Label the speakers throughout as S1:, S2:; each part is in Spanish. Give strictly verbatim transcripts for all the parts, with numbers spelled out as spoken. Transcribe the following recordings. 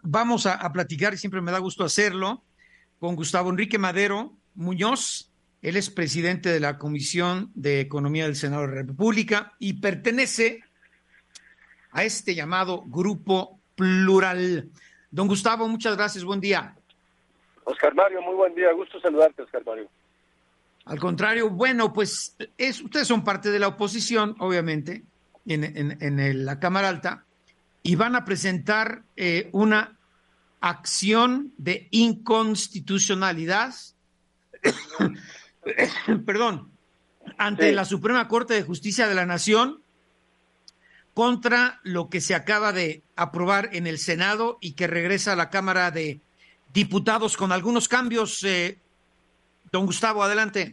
S1: vamos a, a platicar, y siempre me da gusto hacerlo, con Gustavo Enrique Madero Muñoz. Él es presidente de la Comisión de Economía del Senado de la República y pertenece a este llamado Grupo Plural. Don Gustavo, muchas gracias, buen día.
S2: Oscar Mario, muy buen día, gusto saludarte, Oscar Mario.
S1: Al contrario, bueno, pues es, ustedes son parte de la oposición, obviamente, en, en, en el, la Cámara Alta, y van a presentar eh, una acción de inconstitucionalidad, perdón, ante
S2: Sí.
S1: la Suprema Corte de Justicia de la Nación contra lo que se acaba de aprobar en el Senado y que regresa a la Cámara de Diputados con algunos cambios. Eh, don Gustavo, adelante.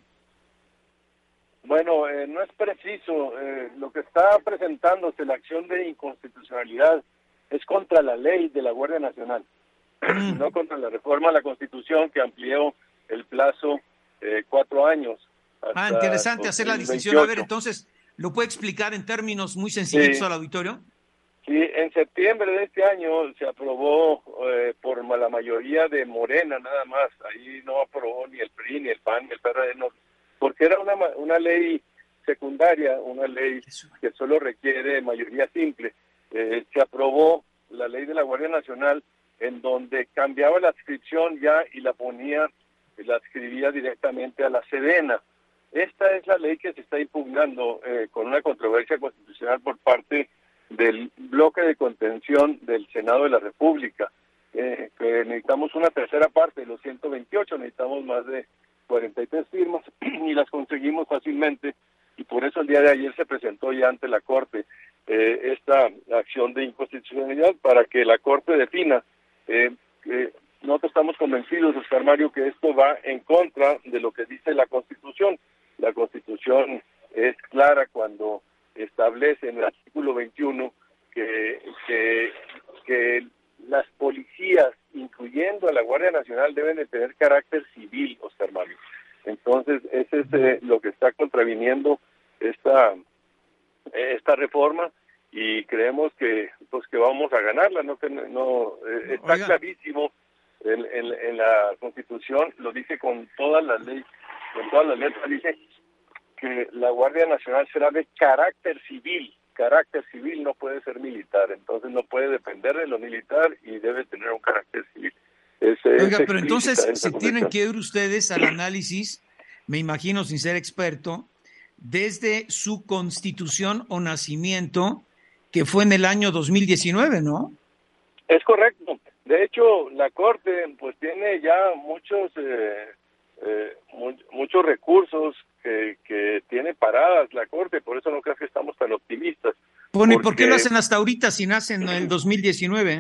S2: Bueno, eh, no es preciso. Eh, lo que está presentándose la acción de inconstitucionalidad es contra la ley de la Guardia Nacional, mm. no contra la reforma a la Constitución que amplió el plazo eh, cuatro años.
S1: Ah, interesante hacer la distinción. A ver, entonces, ¿lo puede explicar en términos muy sencillitos sí. al auditorio?
S2: Sí, en septiembre de este año se aprobó eh, por la mayoría de Morena nada más. Ahí no aprobó ni el P R I, ni el P A N, ni el P R D, no, porque era una, una ley secundaria, una ley que solo requiere mayoría simple. Eh, se aprobó la ley de la Guardia Nacional en donde cambiaba la adscripción ya y la ponía, la adscribía directamente a la Sedena. Esta es la ley que se está impugnando eh, con una controversia constitucional por parte del bloque de contención del Senado de la República, eh, que necesitamos una tercera parte de los ciento veintiocho, necesitamos más de cuarenta y tres firmas y las conseguimos fácilmente, y por eso el día de ayer se presentó ya ante la Corte eh, esta acción de inconstitucionalidad para que la Corte defina. Eh, eh, nosotros estamos convencidos, Oscar Mario, que esto va en contra de lo que dice la Constitución. La Constitución es clara cuando establece en el artículo veintiuno que, que, que las policías, incluyendo a la Guardia Nacional, deben de tener carácter civil, Oscar Mario. Entonces, ese es eh, lo que está contraviniendo esta, esta reforma, y creemos que pues que vamos a ganarla. No, no eh, está Oiga. clarísimo en, en, en la Constitución, lo dice con todas las leyes, con todas las letras, dice que la Guardia Nacional será de carácter civil, carácter civil, no puede ser militar, entonces no puede depender de lo militar y debe tener un carácter civil. Es,
S1: Oiga,
S2: es
S1: pero entonces se tienen que ir ustedes al análisis, me imagino sin ser experto, desde su constitución o nacimiento, que fue en el año dos mil diecinueve, ¿no?
S2: Es correcto. De hecho, la Corte pues tiene ya muchos eh, eh, mu muchos recursos que, que tiene paradas la Corte, por eso no creo que estamos tan optimistas.
S1: Bueno,
S2: porque...
S1: ¿y por qué lo hacen hasta ahorita si nacen en el dos mil diecinueve?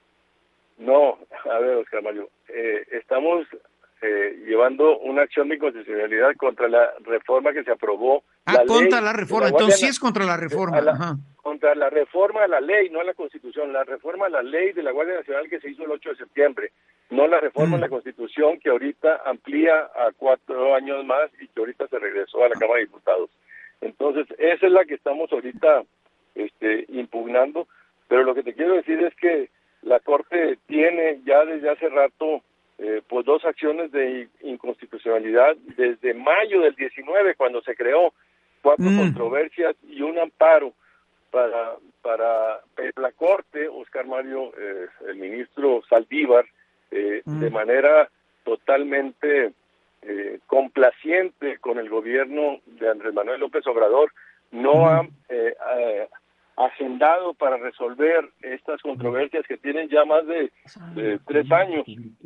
S2: No, a ver, Oscar Mario, eh, estamos eh, llevando una acción de inconstitucionalidad contra la reforma que se aprobó.
S1: Ah,
S2: la
S1: contra
S2: ley
S1: la reforma,
S2: la
S1: entonces sí es contra la reforma.
S2: la,
S1: Ajá.
S2: Contra la reforma a la ley, no a la Constitución, la reforma a la ley de la Guardia Nacional que se hizo el ocho de septiembre, no la reforma mm. a la Constitución que ahorita amplía a cuatro años más y que ahorita se regresó a la Cámara de Diputados. Entonces, esa es la que estamos ahorita este, impugnando, pero lo que te quiero decir es que la Corte tiene ya desde hace rato eh, pues dos acciones de inconstitucionalidad desde mayo del diecinueve, cuando se creó, cuatro mm. controversias y un amparo para para la Corte. Oscar Mario, eh, el ministro Saldívar, eh, mm. de manera totalmente eh, complaciente con el gobierno de Andrés Manuel López Obrador, no mm. ha eh, eh, agendado para resolver estas controversias que tienen ya más de, de tres años.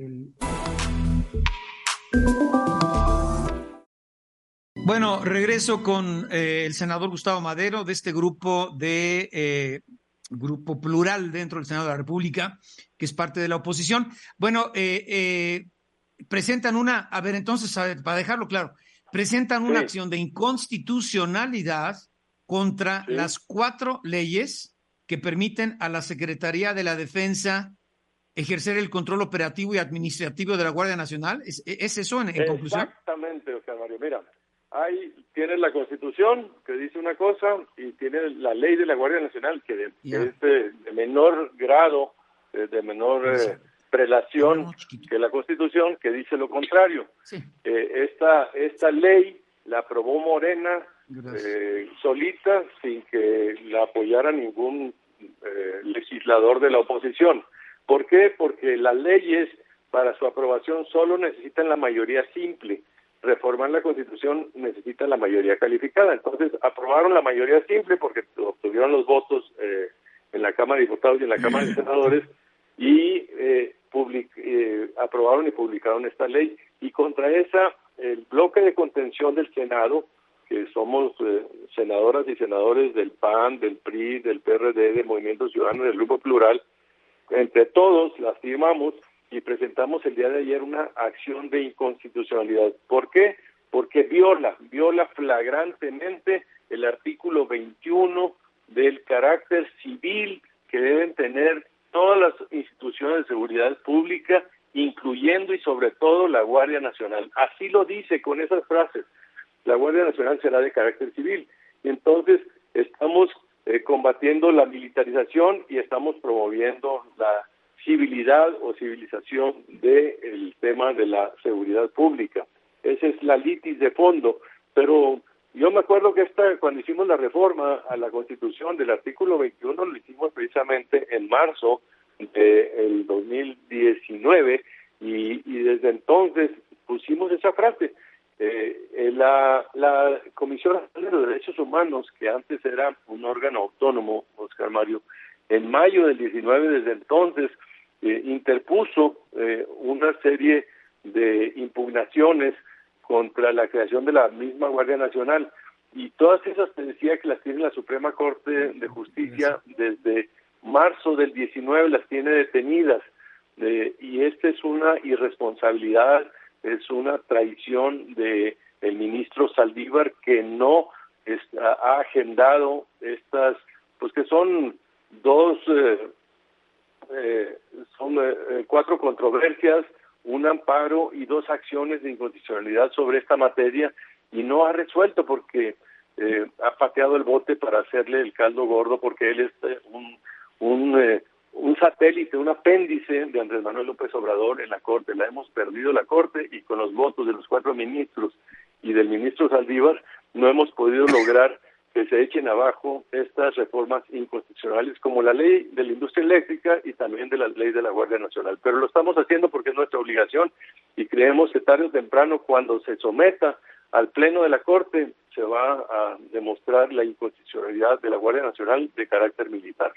S1: Bueno, regreso con eh, el senador Gustavo Madero de este grupo de eh, grupo plural dentro del Senado de la República, que es parte de la oposición. Bueno, eh, eh, presentan una, a ver, entonces, a ver, para dejarlo claro, presentan una sí. acción de inconstitucionalidad contra sí. las cuatro leyes que permiten a la Secretaría de la Defensa ejercer el control operativo y administrativo de la Guardia Nacional. ¿Es, es eso en, en conclusión?
S2: Exactamente, Oscar Mario. Mira, ahí tienes la Constitución que dice una cosa y tienes la ley de la Guardia Nacional que, de, yeah. que es de, de menor grado eh, de menor eh, prelación que la Constitución, que dice lo contrario. Sí. Eh, esta, esta ley la aprobó Morena eh, solita, sin que la apoyara ningún eh, legislador de la oposición. ¿Por qué? Porque las leyes para su aprobación solo necesitan la mayoría simple. Reformar la Constitución necesita la mayoría calificada. Entonces, aprobaron la mayoría simple porque obtuvieron los votos eh, en la Cámara de Diputados y en la Cámara de Senadores y eh, public, eh, aprobaron y publicaron esta ley. Y contra esa, el bloque de contención del Senado, que somos eh, senadoras y senadores del P A N, del P R I, del P R D, del Movimiento Ciudadano, del Grupo Plural, entre todos las firmamos y presentamos el día de ayer una acción de inconstitucionalidad. ¿Por qué? Porque viola, viola flagrantemente el artículo veintiuno del carácter civil que deben tener todas las instituciones de seguridad pública, incluyendo y sobre todo la Guardia Nacional. Así lo dice con esas frases. La Guardia Nacional será de carácter civil. Y entonces estamos eh, combatiendo la militarización y estamos promoviendo la civilidad o civilización del tema de la seguridad pública. Esa es la litis de fondo. Pero yo me acuerdo que esta, cuando hicimos la reforma a la Constitución del artículo veintiuno, lo hicimos precisamente en marzo del dos mil diecinueve y, y desde entonces pusimos esa frase. Eh, la, la Comisión Nacional de los Derechos Humanos, que antes era un órgano autónomo, Oscar Mario, en mayo del diecinueve, desde entonces, eh, interpuso eh, una serie de impugnaciones contra la creación de la misma Guardia Nacional, y todas esas te decía que las tiene la Suprema Corte de Justicia desde marzo del diecinueve, las tiene detenidas, eh, y esta es una irresponsabilidad, es una traición de el ministro Saldívar, que no está, ha agendado estas, pues que son dos, eh, eh, son eh, cuatro controversias, un amparo y dos acciones de inconstitucionalidad sobre esta materia, y no ha resuelto porque eh, ha pateado el bote para hacerle el caldo gordo, porque él es eh, un un eh, un satélite, un apéndice de Andrés Manuel López Obrador en la Corte. La hemos perdido la Corte, y con los votos de los cuatro ministros y del ministro Saldívar no hemos podido lograr que se echen abajo estas reformas inconstitucionales, como la ley de la industria eléctrica y también de la ley de la Guardia Nacional. Pero lo estamos haciendo porque es nuestra obligación, y creemos que tarde o temprano, cuando se someta al Pleno de la Corte, se va a demostrar la inconstitucionalidad de la Guardia Nacional de carácter militar.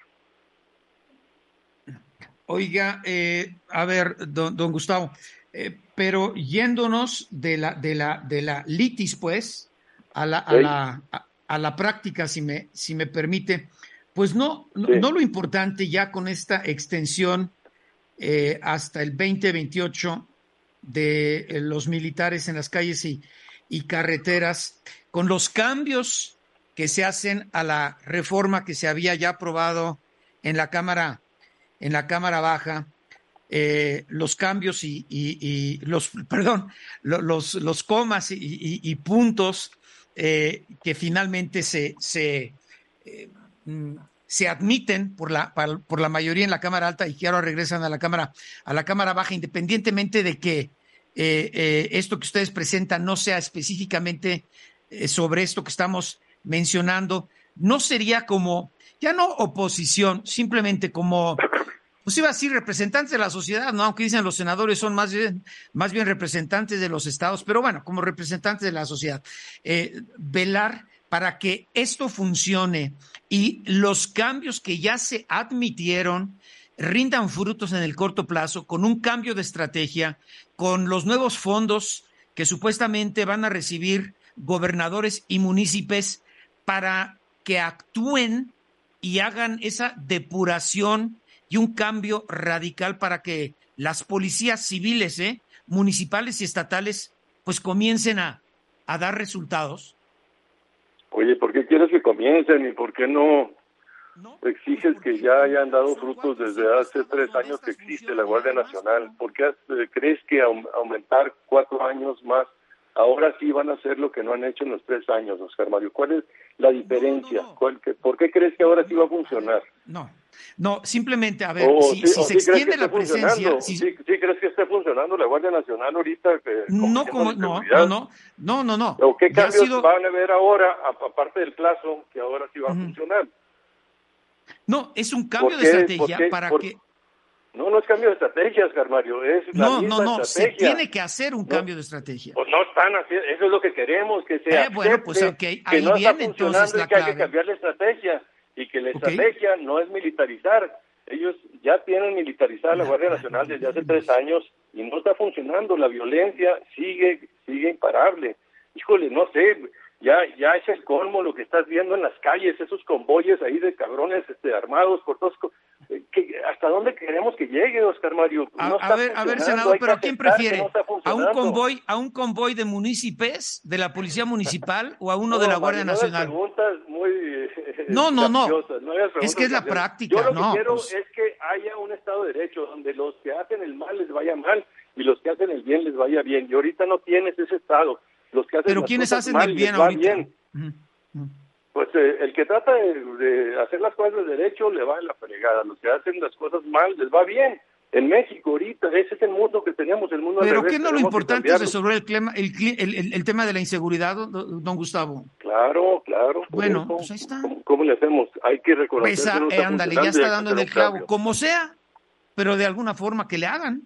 S1: Oiga, eh, a ver, don, don Gustavo, eh, pero yéndonos de la de la de la litis, pues, a la a sí. la a, a la práctica, si me si me permite, pues no no, sí. no lo importante ya con esta extensión eh, hasta el veinte veintiocho de eh, los militares en las calles y y carreteras, con los cambios que se hacen a la reforma que se había ya aprobado en la Cámara en la Cámara Baja, eh, los cambios y, y, y los, perdón, los, los comas y, y, y puntos eh, que finalmente se, se, eh, se admiten por la, por la mayoría en la Cámara Alta y que ahora regresan a la Cámara, a la Cámara Baja, independientemente de que eh, eh, esto que ustedes presentan no sea específicamente eh, sobre esto que estamos mencionando, no sería como, ya no oposición, simplemente como, pues iba a decir representantes de la sociedad, ¿no? Aunque dicen los senadores son más bien, más bien representantes de los estados, pero bueno, como representantes de la sociedad, eh, velar para que esto funcione y los cambios que ya se admitieron rindan frutos en el corto plazo, con un cambio de estrategia, con los nuevos fondos que supuestamente van a recibir gobernadores y municipios para que actúen y hagan esa depuración y un cambio radical para que las policías civiles, eh, municipales y estatales, pues comiencen a, a dar resultados.
S2: Oye, ¿por qué quieres que comiencen y por qué no ¿No? exiges que ya hayan dado frutos desde hace tres años que existe la Guardia Nacional? ¿Por qué crees que aumentar cuatro años más ahora sí van a hacer lo que no han hecho en los tres años, Oscar Mario? ¿Cuál es la diferencia?
S1: No, no, no.
S2: ¿Cuál, que, ¿Por qué crees que ahora sí va a funcionar?
S1: No, no, simplemente, a ver,
S2: O
S1: si,
S2: sí,
S1: si
S2: o
S1: se
S2: sí crees
S1: extiende
S2: que
S1: la
S2: esté
S1: presencia,
S2: funcionando,
S1: si,
S2: sí, sí crees que esté funcionando la Guardia Nacional ahorita que, como
S1: no
S2: tema
S1: como,
S2: de
S1: no, no,
S2: seguridad.
S1: no, no, no, no,
S2: ¿O qué
S1: ya ha
S2: cambios
S1: sido,
S2: van a haber ahora, aparte del plazo, que ahora sí va a
S1: uh-huh.
S2: funcionar?
S1: No, es un cambio
S2: ¿Por
S1: de
S2: qué? ¿Por
S1: estrategia
S2: qué?
S1: para
S2: Por...
S1: que,
S2: No, no es cambio de estrategia, Oscar Mario, es la
S1: no, no,
S2: misma
S1: no, se
S2: estrategia.
S1: tiene que hacer un
S2: No,
S1: cambio de estrategia.
S2: pues no están haciendo, eso es lo que queremos, que se
S1: Eh, bueno, pues
S2: acepte
S1: ok,
S2: que
S1: ahí
S2: no está
S1: viene entonces
S2: funcionando y
S1: la
S2: que hay que
S1: clave,
S2: cambiar la estrategia, y que la
S1: ¿ok?
S2: estrategia no es militarizar. Ellos ya tienen militarizada la
S1: La,
S2: Guardia
S1: ah,
S2: Nacional
S1: bueno,
S2: desde hace
S1: bueno.
S2: tres años y no está funcionando, la violencia sigue, sigue imparable. Híjole, no sé, ya ya es el colmo lo que estás viendo en las calles, esos convoyes ahí de cabrones este, armados por todos. ¿Qué, ¿Hasta dónde queremos que llegue, Oscar Mario?
S1: A,
S2: No
S1: a
S2: está
S1: ver, a ver,
S2: funcionando,
S1: senador,
S2: hay que
S1: pero ¿a quién
S2: aceptar que no
S1: prefiere?
S2: está
S1: ¿A un
S2: funcionando.
S1: convoy, a un convoy de municipios, de la Policía Municipal o a uno de
S2: No,
S1: la Guardia
S2: Mario, no hagas
S1: Nacional?
S2: preguntas muy eh,
S1: No, no, no.
S2: capciosas, no hagas
S1: Es que
S2: preguntas
S1: es la
S2: capciosas. Yo
S1: práctica,
S2: lo que
S1: no,
S2: quiero
S1: pues.
S2: es que haya un Estado de Derecho donde los que hacen el mal les vaya mal y los que hacen el bien les vaya bien. Y ahorita no tienes ese Estado. Los que hacen
S1: Pero
S2: las
S1: ¿quiénes
S2: cosas
S1: hacen
S2: mal
S1: el
S2: les
S1: bien
S2: va
S1: ahorita?
S2: bien.
S1: Uh -huh.
S2: Pues eh, el que trata de, de hacer las cosas de derecho le va en la fregada. Los que hacen las cosas mal les va bien. En México ahorita, ese es el mundo que tenemos, el mundo al
S1: Pero
S2: revés.
S1: ¿qué no lo importante es resolver el, clima, el, el, el, el tema de la inseguridad, don, don Gustavo?
S2: Claro, claro, por
S1: Bueno,
S2: eso.
S1: pues ahí está.
S2: ¿Cómo, cómo le hacemos? Hay que reconocer
S1: Pues
S2: que no
S1: eh,
S2: está
S1: ándale, ya
S2: funcionando y
S1: está
S2: hay que
S1: dando
S2: hacer
S1: en
S2: un
S1: el clavo,
S2: cambio.
S1: como sea, pero de alguna forma que le hagan,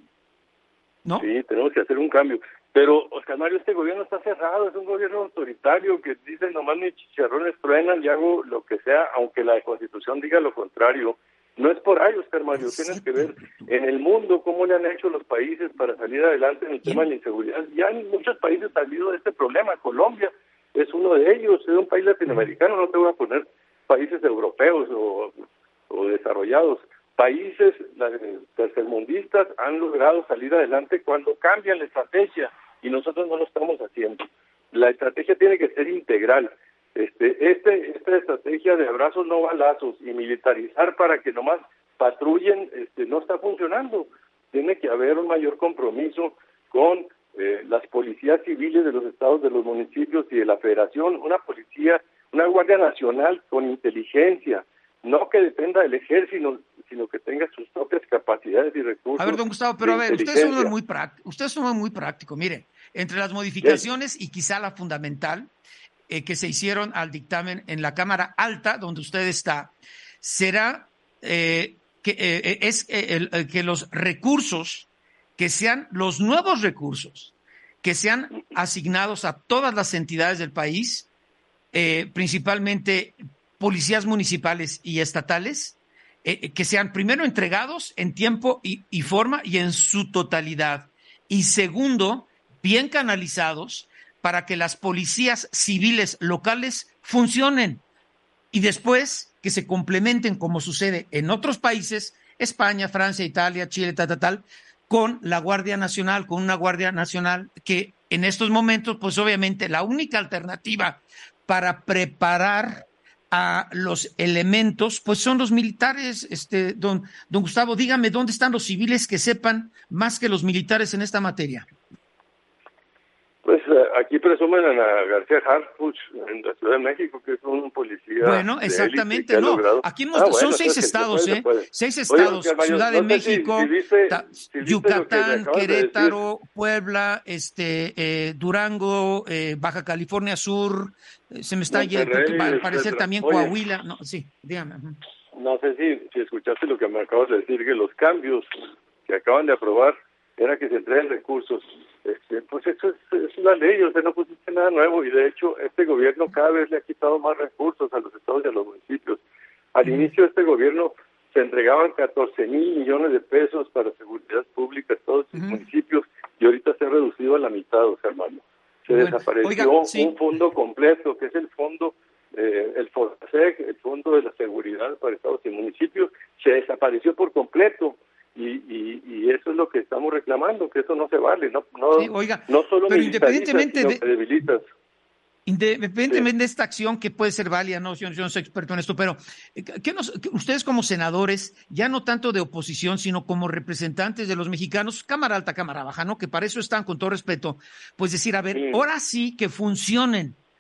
S1: ¿no?
S2: Sí, tenemos que hacer un cambio. Pero, Oscar Mario, este gobierno está cerrado, es un gobierno autoritario que dice nomás mis chicharrones truenan y hago lo que sea, aunque la Constitución diga lo contrario. No es por ahí, Oscar Mario, tienes que ver en el mundo cómo le han hecho los países para salir adelante en el tema de la inseguridad. Ya en muchos países han salido de este problema, Colombia es uno de ellos, es un país latinoamericano, no te voy a poner países europeos o, o desarrollados. Países tercermundistas han logrado salir adelante cuando cambian la estrategia y nosotros no lo estamos haciendo. La estrategia tiene que ser integral. Este, este, esta estrategia de abrazos no balazos y militarizar para que nomás patrullen este, no está funcionando. Tiene que haber un mayor compromiso con eh, las policías civiles de los estados, de los municipios y de la federación, una policía, una Guardia Nacional con inteligencia, no que dependa del ejército, sino que tenga sus propias capacidades y recursos.
S1: A ver, don Gustavo, pero a ver, usted es uno muy práctico, usted es uno muy práctico. Mire, entre las modificaciones sí. y quizá la fundamental eh, que se hicieron al dictamen en la Cámara Alta, donde usted está, será eh, que eh, es eh, el, el, que los recursos, que sean los nuevos recursos, que sean asignados a todas las entidades del país, eh, principalmente policías municipales y estatales, eh, que sean primero entregados en tiempo y, y forma y en su totalidad. Y segundo, bien canalizados para que las policías civiles locales funcionen. Y después que se complementen, como sucede en otros países, España, Francia, Italia, Chile, tal, tal, tal, con la Guardia Nacional, con una Guardia Nacional que en estos momentos, pues obviamente la única alternativa para preparar a los elementos, pues son los militares. Este, don, don Gustavo, dígame, ¿dónde están los civiles que sepan más que los militares en esta materia?
S2: Pues aquí presumen a García Harfuch en la Ciudad de México, que es un policía.
S1: Bueno, exactamente,
S2: que
S1: no.
S2: logrado...
S1: Aquí hemos,
S2: ah,
S1: son
S2: bueno,
S1: seis estados,
S2: puede,
S1: ¿eh?
S2: puede.
S1: Seis estados,
S2: Oye, Mario,
S1: Ciudad de
S2: no sé
S1: México,
S2: si, si viste, si viste
S1: Yucatán, Querétaro,
S2: de
S1: Puebla, este, eh, Durango, eh, Baja California Sur, eh, se me está yendo, al parecer también Oye, Coahuila, no, sí, dígame.
S2: No sé si, si escuchaste lo que me acabas de decir, que los cambios que acaban de aprobar era que se entreguen recursos. Este, pues eso es, es una ley, o sea, no pusiste nada nuevo, y de hecho este gobierno cada vez le ha quitado más recursos a los estados y a los municipios. Al mm. inicio de este gobierno se entregaban catorce mil millones de pesos para seguridad pública en todos los mm. municipios, y ahorita se ha reducido a la mitad, o sea, hermano. Se bueno, desapareció oiga, sí. un fondo completo, que es el fondo, eh, el FONASEG, el Fondo de la Seguridad para Estados y Municipios, se desapareció por completo. Y, y, y eso es lo que estamos reclamando, que eso no se vale, no no,
S1: sí, oiga,
S2: no solo
S1: pero independientemente
S2: sino
S1: de,
S2: que debilitas.
S1: Independientemente sí. de esta acción que puede ser válida, no, yo, yo no soy experto en esto, pero ¿qué nos, qué, ustedes como senadores, ya no tanto de oposición, sino como representantes de los mexicanos, Cámara Alta, Cámara Baja, ¿no? Que para eso están, con todo respeto, pues decir, a ver, sí. ahora sí que funcionen,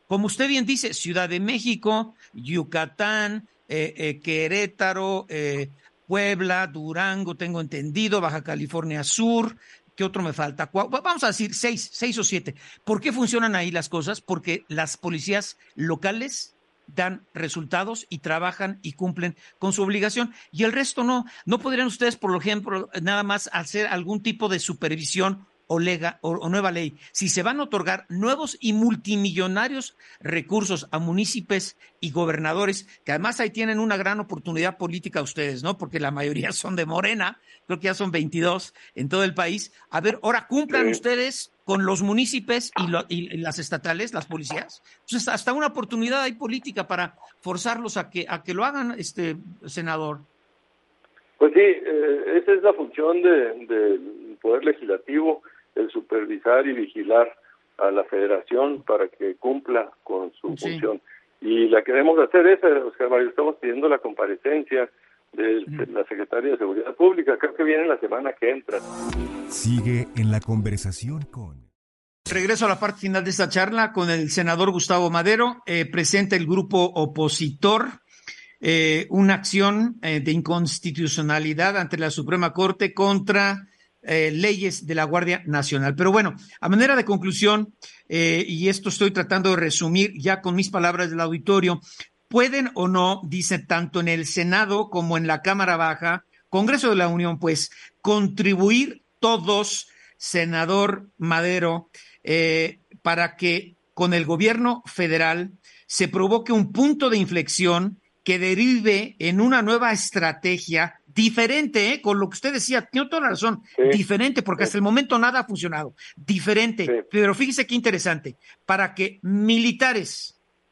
S1: como usted bien dice, Ciudad de México, Yucatán, eh, eh, Querétaro, eh, Puebla, Durango, tengo entendido, Baja California Sur. ¿Qué otro me falta? Vamos a decir seis, seis o siete. ¿Por qué funcionan ahí las cosas? Porque las policías locales dan resultados y trabajan y cumplen con su obligación, y el resto no. ¿No podrían ustedes, por ejemplo, nada más hacer algún tipo de supervisión o, lega, o, o nueva ley? Si se van a otorgar nuevos y multimillonarios recursos a municipios y gobernadores, que además ahí tienen una gran oportunidad política ustedes, ¿no? Porque la mayoría son de Morena, creo que ya son veintidós en todo el país. A ver, ahora cumplan sí. ustedes con los municipios y, lo, y las estatales, las policías. Entonces, hasta una oportunidad hay política para forzarlos a que, a que lo hagan, este senador.
S2: Pues sí, eh, esa es la función del de Poder Legislativo, el supervisar y vigilar a la Federación para que cumpla con su sí. función. Y la queremos hacer esa, Oscar Mario, estamos pidiendo la comparecencia de, de la Secretaria de Seguridad Pública, creo que viene la semana que entra.
S3: Sigue en la conversación con...
S1: Regreso a la parte final de esta charla con el senador Gustavo Madero. Eh, presenta el grupo opositor eh, una acción eh, de inconstitucionalidad ante la Suprema Corte contra eh, leyes de la Guardia Nacional. Pero bueno, a manera de conclusión, eh, y esto estoy tratando de resumir ya con mis palabras del auditorio, pueden o no, dice, tanto en el Senado como en la Cámara Baja, Congreso de la Unión, pues, contribuir todos, senador Madero, eh, para que con el gobierno federal se provoque un punto de inflexión que derive en una nueva estrategia diferente, ¿eh? Con lo que usted decía, tiene toda la razón, sí. diferente, porque sí. hasta el momento nada ha funcionado, diferente, sí. pero fíjese qué interesante, para que militares,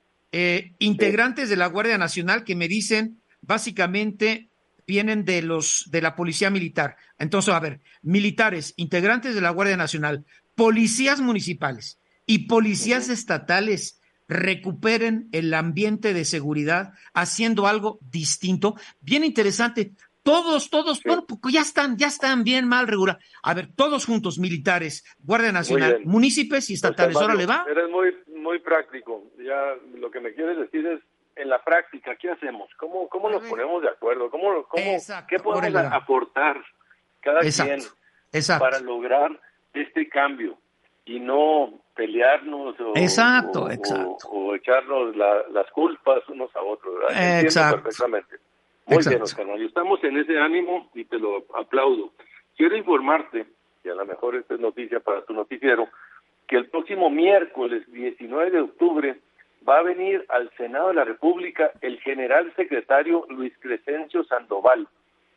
S1: eh, integrantes sí. de la Guardia Nacional, que me dicen, básicamente, vienen de los de la Policía Militar. Entonces, a ver, militares, integrantes de la Guardia Nacional, policías municipales y policías uh-huh. estatales recuperen el ambiente de seguridad haciendo algo distinto, bien interesante. Todos, todos, sí. bueno, pues ya están, ya están bien, mal, regular. A ver, todos juntos, militares, Guardia Nacional, municipios y estatales. Ahora le va.
S2: Eres muy, muy práctico. Ya lo que me quieres decir es, en la práctica, ¿qué hacemos? ¿Cómo, cómo nos ponemos de acuerdo? ¿Cómo, cómo, Exacto, ¿Qué podemos aportar cada
S1: Exacto,
S2: quien
S1: Exacto.
S2: para lograr este cambio y no pelearnos o,
S1: exacto,
S2: o,
S1: exacto.
S2: o, o echarnos la, las culpas unos a otros? ¿Verdad?
S1: Exacto.
S2: Entiendo perfectamente. Muy
S1: exacto.
S2: bien, Oscar Mario. Estamos en ese ánimo y te lo aplaudo. Quiero informarte, y a lo mejor esta es noticia para tu noticiero, que el próximo miércoles diecinueve de octubre va a venir al Senado de la República el general secretario Luis Crescencio Sandoval,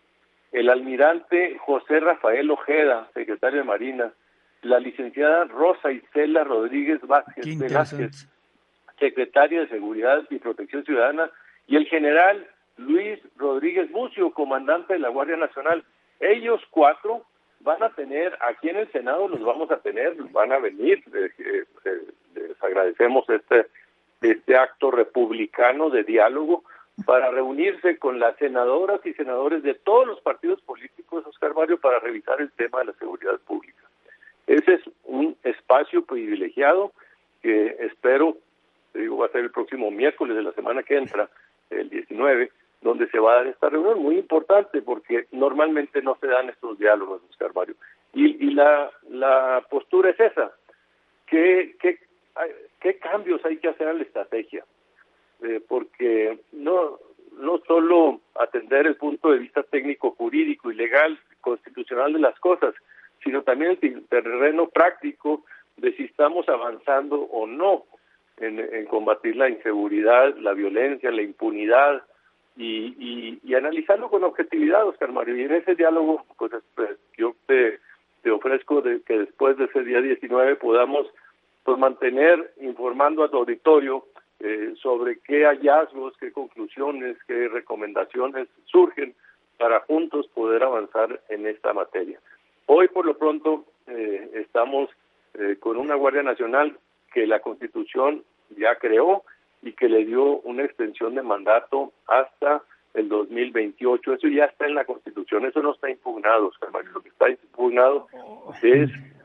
S2: el almirante José Rafael Ojeda, secretario de Marina, la licenciada Rosa Isela Rodríguez Vázquez, Velázquez, secretaria de Seguridad y Protección Ciudadana, y el general Luis Rodríguez Bucio, comandante de la Guardia Nacional. Ellos cuatro van a tener, aquí en el Senado los vamos a tener, van a venir, eh, eh, les agradecemos este este acto republicano de diálogo para reunirse con las senadoras y senadores de todos los partidos políticos, Oscar Mario, para revisar el tema de la seguridad pública. Ese es un espacio privilegiado que espero, te digo, va a ser el próximo miércoles de la semana que entra, el diecinueve, donde se va a dar esta reunión muy importante porque normalmente no se dan estos diálogos, Oscar Mario. Y, y la, la postura es esa, que, que ¿qué cambios hay que hacer a la estrategia? Eh, porque no no solo atender el punto de vista técnico, jurídico y legal, constitucional de las cosas, sino también el terreno práctico de si estamos avanzando o no en, en combatir la inseguridad, la violencia, la impunidad y, y, y analizarlo con objetividad, Oscar Mario. Y en ese diálogo, pues, pues yo te, te ofrezco de que después de ese día diecinueve podamos pues mantener informando a tu auditorio eh, sobre qué hallazgos, qué conclusiones, qué recomendaciones surgen para juntos poder avanzar en esta materia. Hoy, por lo pronto, eh, estamos eh, con una Guardia Nacional que la Constitución ya creó y que le dio una extensión de mandato hasta el dos mil veintiocho. Eso ya está en la Constitución, eso no está impugnado, Oscar Mario. Lo que está impugnado es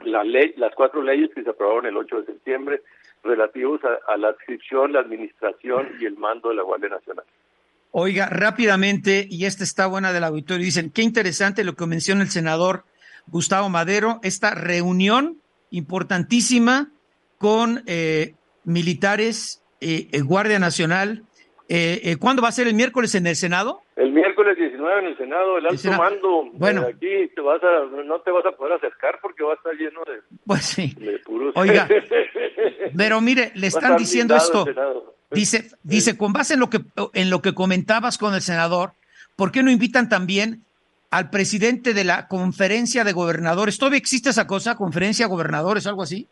S2: la ley, las cuatro leyes que se aprobaron el ocho de septiembre relativos a, a la adscripción, la administración y el mando de la Guardia Nacional.
S1: Oiga, rápidamente, y esta está buena del auditorio, dicen, qué interesante lo que menciona el senador Gustavo Madero, esta reunión importantísima con eh, militares, eh, eh, Guardia Nacional. Eh, eh, ¿Cuándo va a ser? ¿El miércoles en el Senado?
S2: El miércoles diecinueve en el Senado, el alto
S1: Senado.
S2: mando.
S1: Bueno.
S2: Eh, aquí te vas a, no te vas a poder acercar porque va a estar lleno de,
S1: pues sí.
S2: de puros...
S1: Oiga, pero mire, le están diciendo esto. Dice, dice, con base en lo que en lo que comentabas con el senador, ¿por qué no invitan también al presidente de la conferencia de gobernadores? ¿Todavía existe esa cosa, conferencia de gobernadores, algo así?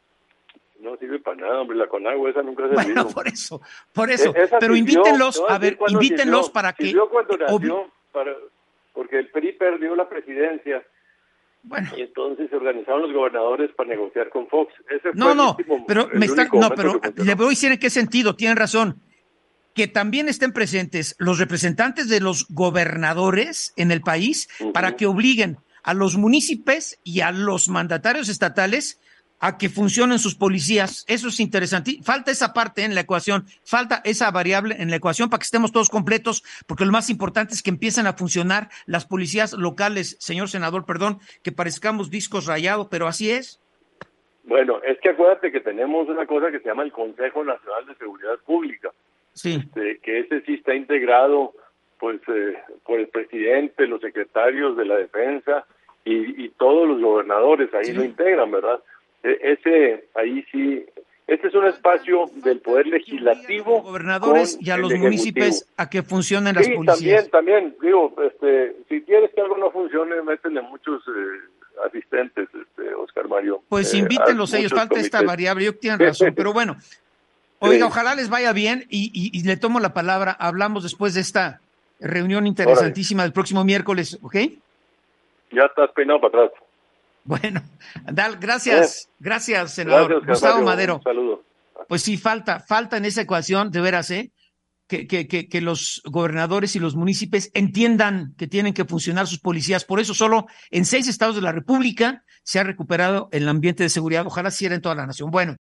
S2: No sirve para nada, hombre, la CONAGUA esa nunca se
S1: Bueno,
S2: vino.
S1: por eso, por eso.
S2: Esa
S1: Pero
S2: sirvió,
S1: invítenlos,
S2: a
S1: a ver,
S2: cuándo
S1: invítenlos
S2: sirvió.
S1: para que...
S2: Sirvió cuando nació, para, porque el P R I perdió la presidencia.
S1: Bueno.
S2: Y entonces se organizaron los gobernadores para negociar con Fox. Ese
S1: No,
S2: fue
S1: no,
S2: el último,
S1: pero
S2: el
S1: me está,
S2: único
S1: no,
S2: momento
S1: pero
S2: que funcionó.
S1: le voy a decir en qué sentido, tienen razón. Que también estén presentes los representantes de los gobernadores en el país uh-huh. para que obliguen a los municipios y a los mandatarios estatales a que funcionen sus policías. Eso es interesante. Falta esa parte en la ecuación, falta esa variable en la ecuación para que estemos todos completos, porque lo más importante es que empiecen a funcionar las policías locales. Señor senador, perdón, que parezcamos discos rayados, pero así es.
S2: Bueno, es que acuérdate que tenemos una cosa que se llama el Consejo Nacional de Seguridad Pública.
S1: Sí.
S2: Este, que ese sí está integrado pues eh, por el presidente, los secretarios de la defensa y, y todos los gobernadores ahí sí. lo integran, ¿verdad? E- ese ahí sí, este es un espacio del poder legislativo,
S1: a los gobernadores y a los municipios a que funcionen las
S2: sí,
S1: policías.
S2: También, también, digo, este, si quieres que algo no funcione, métele muchos eh, asistentes, este, Oscar Mario.
S1: Pues
S2: eh,
S1: invítenlos ellos, falta comités. Esta variable, yo tienen razón, pero bueno. Oiga, ojalá les vaya bien y, y, y le tomo la palabra. Hablamos después de esta reunión interesantísima del próximo miércoles, ¿ok?
S2: Ya estás peinado para atrás.
S1: Bueno, Dal, gracias, eh. gracias, senador.
S2: Gracias,
S1: Gustavo
S2: Mario.
S1: Madero.
S2: Un saludo.
S1: Pues sí, falta, falta en esa ecuación, de veras, ¿eh? Que, que, que, que los gobernadores y los municipios entiendan que tienen que funcionar sus policías. Por eso solo en seis estados de la República se ha recuperado el ambiente de seguridad. Ojalá sí era en toda la nación. Bueno.